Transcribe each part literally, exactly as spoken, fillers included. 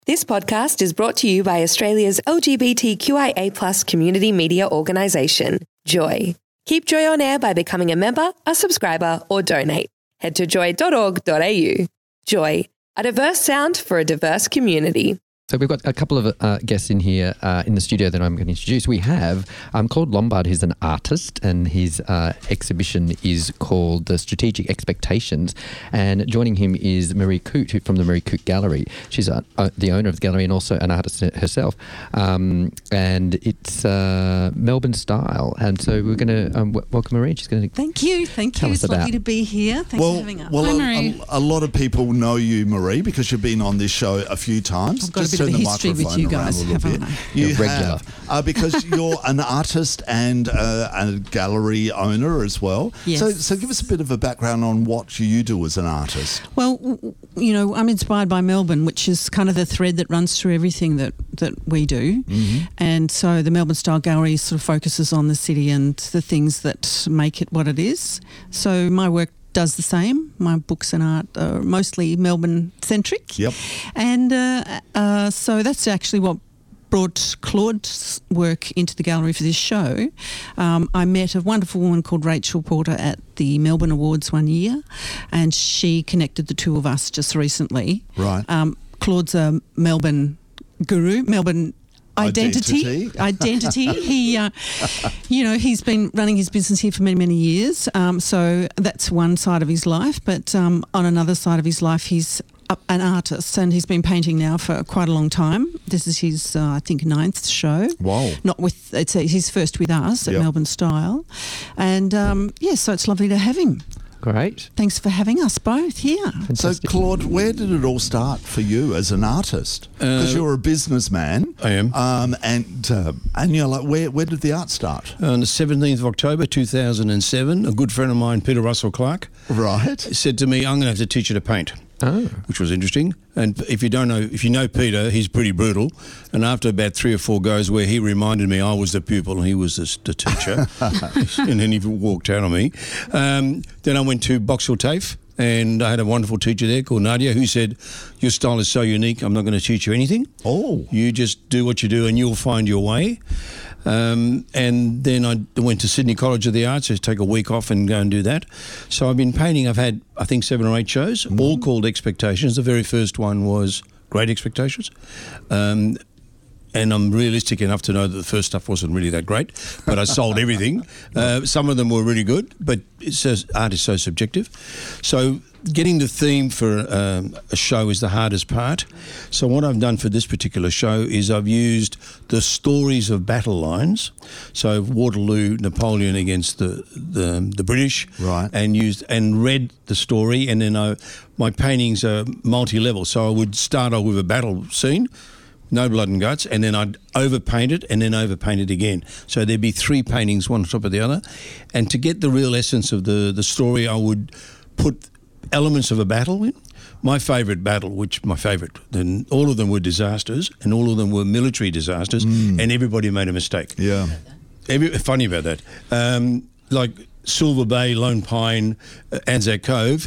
This podcast is brought to you by Australia's L G B T Q I A plus community media organisation, Joy. Keep Joy on air by becoming a member, a subscriber, or donate. Head to joy dot org dot a u. Joy, a diverse sound for a diverse community. So we've got a couple of uh, guests in here uh, in the studio that I'm going to introduce. We have um, Claude Lombard, who's an artist, and his uh, exhibition is called The Strategic Expectations. And joining him is Marie Coote, who, from the Marie Coote Gallery. She's uh, uh, the owner of the gallery and also an artist herself. Um, and it's uh, Melbourne style. And so we're going to um, w- welcome Marie. She's going to Thank you. Thank tell you. us It's lovely about- to be here. Thanks well, for having us. well, Hi, a, Marie. a, a lot of people know you, Marie, because you've been on this show a few times. I've got a Just bit of turn a the history with microphone you around guys, a little haven't bit. I? You You're regular. have, uh, because you're an artist and uh, a gallery owner as well. Yes. So, so give us a bit of a background on what you do as an artist. Well, w- w- you know, I'm inspired by Melbourne, which is kind of the thread that runs through everything that, that we do. Mm-hmm. And so the Melbourne Style Gallery sort of focuses on the city and the things that make it what it is. So my work does the same. My books and art are mostly Melbourne-centric. Yep. And uh, uh, so that's actually what brought Claude's work into the gallery for this show. Um, I met a wonderful woman called Rachel Porter at the Melbourne Awards one year, and she connected the two of us just recently. Right. Um, Claude's a Melbourne guru, Melbourne identity. Identity. Identity. He, uh, you know, he's been running his business here for many, many years. Um, so that's one side of his life. But um, on another side of his life, he's a- an artist, and he's been painting now for quite a long time. This is his, uh, I think, ninth show. Wow. Not with, it's his first with us at Yep. Melbourne Style. And, um, yeah, so it's lovely to have him. Great. Thanks for having us both here. So, Fantastic. Claude, where did it all start for you as an artist? Because Uh, you're a businessman. I am. Um, and uh, and you're like, where where did the art start? On the seventeenth of October two thousand seven, a good friend of mine, Peter Russell Clark, Right. said to me, I'm going to have to teach you to paint, Oh. which was interesting. And if you don't know, if you know Peter, he's pretty brutal. And after about three or four goes where he reminded me I was the pupil and he was the, the teacher, and then he walked out on me. Um, then I went to Boxall TAFE, and I had a wonderful teacher there called Nadia who said, your style is so unique, I'm not going to teach you anything. Oh. You just do what you do and you'll find your way. Um, and then I went to Sydney College of the Arts to take a week off and go and do that. So I've been painting. I've had, I think, seven or eight shows, Mm-hmm. all called Expectations. The very first one was Great Expectations. Um, and I'm realistic enough to know that the first stuff wasn't really that great, but I sold everything. Uh, some of them were really good, but it says art is so subjective. So getting the theme for um, a show is the hardest part. So what I've done for this particular show is I've used the stories of battle lines. So Waterloo, Napoleon against the the, the British, Right. and used and read the story, and then I, my paintings are multi-level. So I would start off with a battle scene. No blood and guts, and then I'd overpaint it and then overpaint it again. So there'd be three paintings, one on top of the other. And to get the real essence of the, the story, I would put elements of a battle in. My favourite battle, which my favourite, then all of them were disasters, and all of them were military disasters, and everybody made a mistake. Yeah. Every, funny about that. Um, like Silver Bay, Lone Pine, uh, Anzac Cove,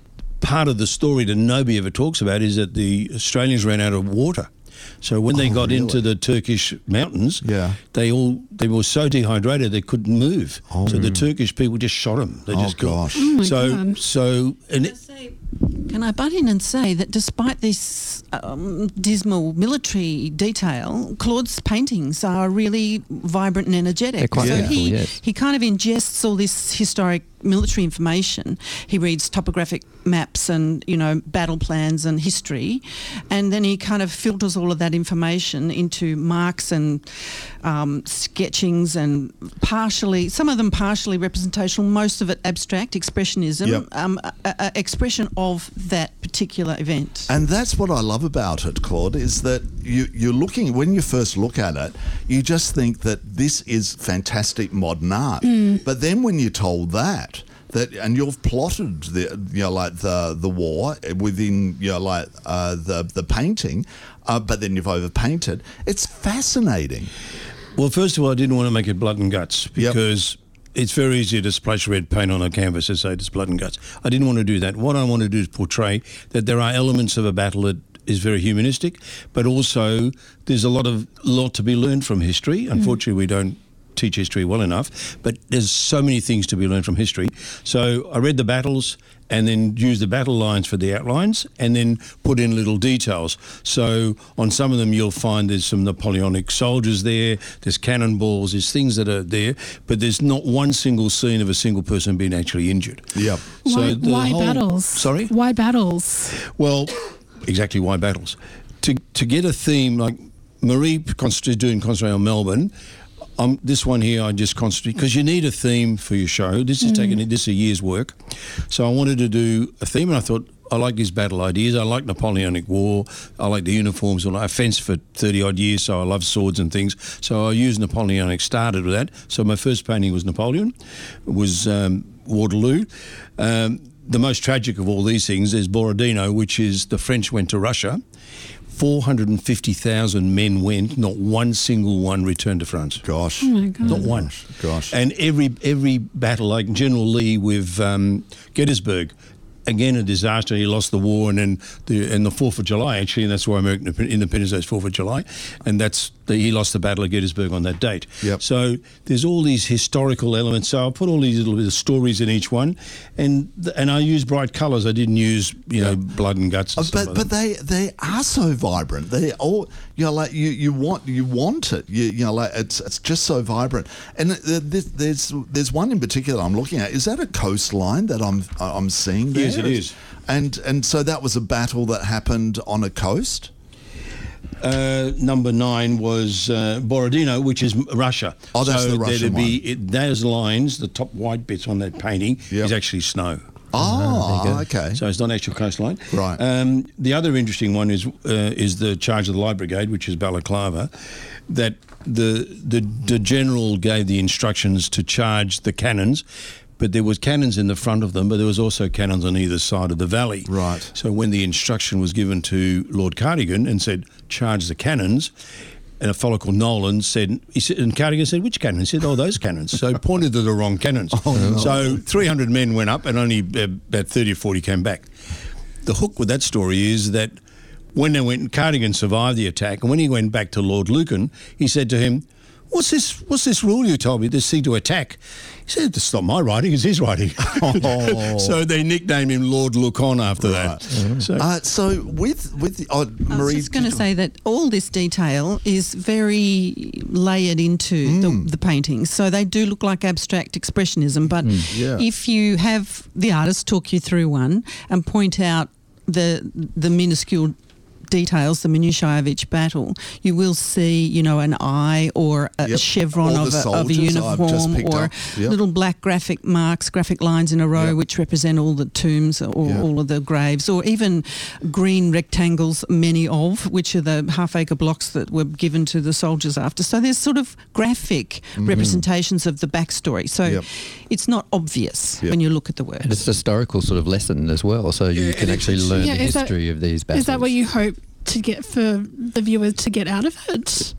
part of the story that nobody ever talks about is that the Australians ran out of water. So when they Oh, got really? into the Turkish mountains, Yeah. they all they were so dehydrated they couldn't move. So the Turkish people just shot them. They Oh, just got- gosh. my so God. so and it, Can I butt in and say that despite this um, dismal military detail, Claude's paintings are really vibrant and energetic. They're quite so beautiful, he, yes. he kind of ingests all this historic military information. He reads topographic maps and, you know, battle plans and history, and then he kind of filters all of that information into marks and um, sketchings and partially, some of them partially representational, most of it abstract, expressionism, Yep. um, a, a expression of that particular event. And that's what I love about it, Claude, is that you, you're looking, when you first look at it, you just think that this is fantastic modern art. But then when you're told that, that and you've plotted the you know like the the war within you know like uh, the the painting, uh, but then you've overpainted. It's fascinating. well, first of all, I didn't want to make it blood and guts Yep. because it's very easy to splash red paint on a canvas and say it's blood and guts. I didn't want to do that. What I want to do is portray that there are elements of a battle that is very humanistic, but also there's a lot of lot to be learned from history. Unfortunately, mm. we don't teach history well enough, but there's so many things to be learned from history. So I read the battles and then used the battle lines for the outlines and then put in little details. So on some of them you'll find there's some Napoleonic soldiers there, there's cannonballs, there's things that are there, but there's not one single scene of a single person being actually injured. Yep. So why the why whole, battles? Sorry? Why battles? Well, exactly why battles. To to get a theme like Marie is doing Concentrate on Melbourne. Um, this one here, I just concentrate because you need a theme for your show. This is mm. taking this is a year's work, so I wanted to do a theme, and I thought I like these battle ideas. I like Napoleonic War. I like the uniforms. I fenced for thirty odd years, so I love swords and things. So I used Napoleonic. Started with that. So my first painting was Napoleon, was um, Waterloo. Um, the most tragic of all these things is Borodino, which is the French went to Russia. four hundred fifty thousand men went, not one single one returned to France. Gosh. Oh my God. Not one. Gosh. And every every battle, like General Lee with um, Gettysburg, again a disaster. He lost the war, and then the and the Fourth of July actually, and that's why American Independence Day is Fourth of July, and that's the, he lost the Battle of Gettysburg on that date. Yep. So there's all these historical elements. So I put all these little bit of stories in each one, and and I use bright colours. I didn't use you know blood and guts. And Uh, stuff but like but that. they they are so vibrant. They all you know like you, you want you want it. You you know like it's it's just so vibrant. And th- th- there's there's one in particular I'm looking at. Is that a coastline that I'm I'm seeing there? Yes, it is. And and so that was a battle that happened on a coast. Uh, number nine was uh, Borodino, which is Russia. Oh, that's so the Russian there'd be, one. It, those lines, the top white bits on that painting, Yep. is actually snow. Oh, okay. So it's not actual coastline. Right. Um, the other interesting one is uh, is the Charge of the Light Brigade, which is Balaclava, that the, the the general gave the instructions to charge the cannons, but there was cannons in the front of them, but there was also cannons on either side of the valley. Right. So when the instruction was given to Lord Cardigan and said, charge the cannons, and a fellow called Nolan said, he said, and Cardigan said, which cannons? He said, oh, those cannons. So he pointed to the wrong cannons. Oh, no. So three hundred men went up and only uh, about thirty or forty came back. The hook with that story is that when they went, Cardigan survived the attack, and when he went back to Lord Lucan, he said to him, What's this? What's this rule you told me? This thing to attack? He said, "It's not my writing; it's his writing." Oh. So they nicknamed him Lord Lucan after Right. that. Mm-hmm. So, Uh, so with with oh, I Marie, was just going to say that all this detail is very layered into the, the paintings. So they do look like abstract expressionism, but yeah. if you have the artist talk you through one and point out the the minuscule details, the minutiae of each battle, you will see, you know, an eye or a Yep. chevron All of the a, of a soldiers I've just uniform picked or up. Yep. little black graphic marks, graphic lines in a row Yep. which represent all the tombs or Yeah. all of the graves, or even green rectangles, many of, which are the half-acre blocks that were given to the soldiers after. So there's sort of graphic representations of the backstory. So Yep. it's not obvious Yep. when you look at the work. And it's a historical sort of lesson as well, so you can actually learn Yeah, the is that- history of these battles. Is that what you hope to get for the viewers to get out of it?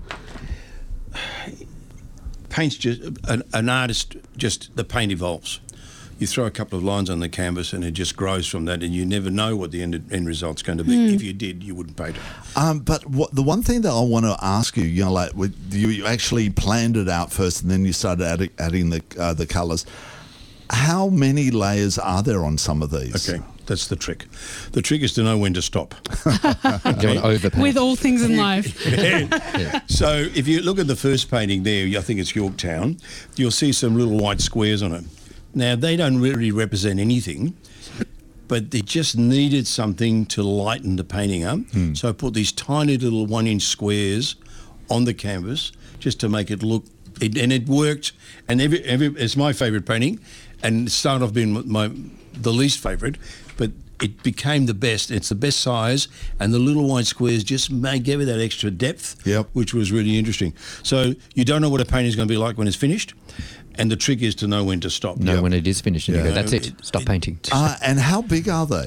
paint's just an, an artist. Just the paint evolves. You throw a couple of lines on the canvas, and it just grows from that. And you never know what the end, end result's going to be. Mm. If you did, you wouldn't paint it. Um, but what, the one thing that I want to ask you, you know, like with, you, you actually planned it out first, and then you started adding, adding the uh, the colours. How many layers are there on some of these? Okay, that's the trick. The trick is to know when to stop. Don't overpaint. With all things in life. Yeah. So if you look at the first painting there, I think it's Yorktown, you'll see some little white squares on it. Now, they don't really represent anything, but they just needed something to lighten the painting up. Hmm. So I put these tiny little one-inch squares on the canvas just to make it look, it, and it worked. And every, every, it's my favourite painting, and it started off being my the least favourite, but it became the best. It's the best size, and the little white squares just made, gave it that extra depth, Yep. which was really interesting. So you don't know what a painting is going to be like when it's finished, and the trick is to know when to stop. know Yep. when it is finished and you Yeah. go, that's it, It- stop it- painting. Uh, and how big are they?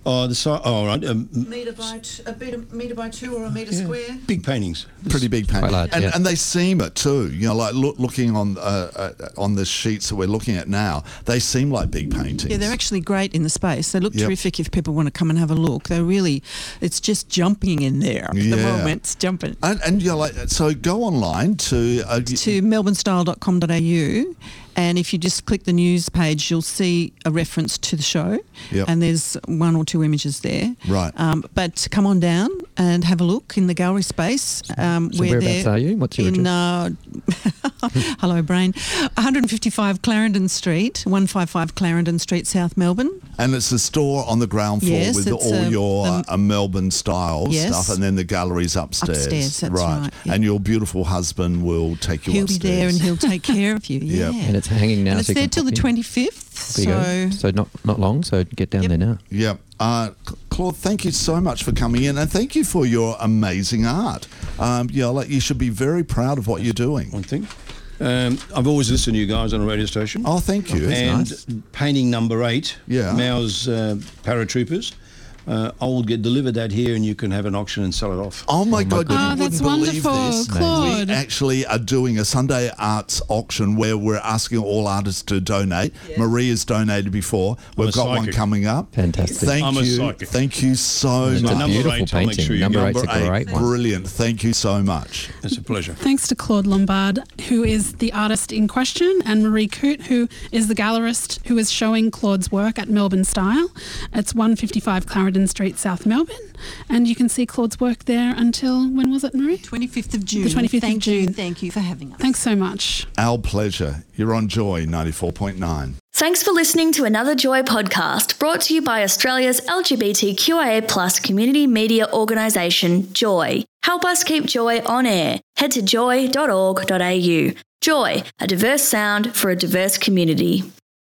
Oh, the side. Oh, all right. Um, Metre by t- a metre, metre by two or a metre square. big paintings. Pretty big painting, Quite large, and, yeah. and they seam it too. You know, like look, looking on uh, uh, on the sheets that we're looking at now, they seem like big paintings. Yeah, they're actually great in the space. They look Yep. terrific if people want to come and have a look. They're really, it's just jumping in there at the Yeah. moment. It's jumping. And, and you know, like, so go online to uh, To melbourne style dot com dot a u, and if you just click the news page, you'll see a reference to the show, Yep. and there's one or two images there. Right. Um, but come on down and have a look in the gallery space. Um, So we're whereabouts there are you? What's your in, address? uh, hello, brain. one fifty-five Clarendon Street, one fifty-five Clarendon Street, South Melbourne. And it's a store on the ground floor Yes, with it's, all um, your um, uh, Melbourne style Yes. stuff, and then the gallery's upstairs. Upstairs, that's right, yeah. And your beautiful husband will take you He'll upstairs. be there and he'll take care of you. Yeah. Yep. And it's hanging now. And it's so you there can till the pop in. twenty-fifth. There you So go. So not not long. So get down Yep. there now. Yep. Uh, C- Claude, thank you so much for coming in, and thank you for your amazing art. Um, you know, like you should be very proud of what you're doing. One thing. Um, I've always listened to you guys on a radio station. Oh, thank you. and nice. painting number eight, Yeah. Mao's uh, Paratroopers. Uh, I will get delivered that here, and you can have an auction and sell it off. Oh my God! You Oh, wouldn't that's believe wonderful, this. Claude. We actually are doing a Sunday arts auction where we're asking all artists to donate. Marie has donated before. We've a got one psychic. coming up. Fantastic. Thank I'm a you. psychic. Thank you so It's much. a number beautiful eight, I'll make painting. sure you Number get eight's a Number great eight, one. brilliant. Thank you so much. It's a pleasure. Thanks to Claude Lombard, who is the artist in question, and Marie Coote, who is the gallerist who is showing Claude's work at Melbourne Style. It's one fifty-five Clarendon Street, South Melbourne. And you can see Claude's work there until, when was it, Marie? twenty-fifth of June. The twenty-fifth of Thank you. June. Thank you for having us. Thanks so much. Our pleasure. You're on Joy ninety-four point nine. Thanks for listening to another Joy podcast brought to you by Australia's L G B T Q I A plus community media organisation, Joy. Help us keep Joy on air. Head to joy dot org dot a u. Joy, a diverse sound for a diverse community.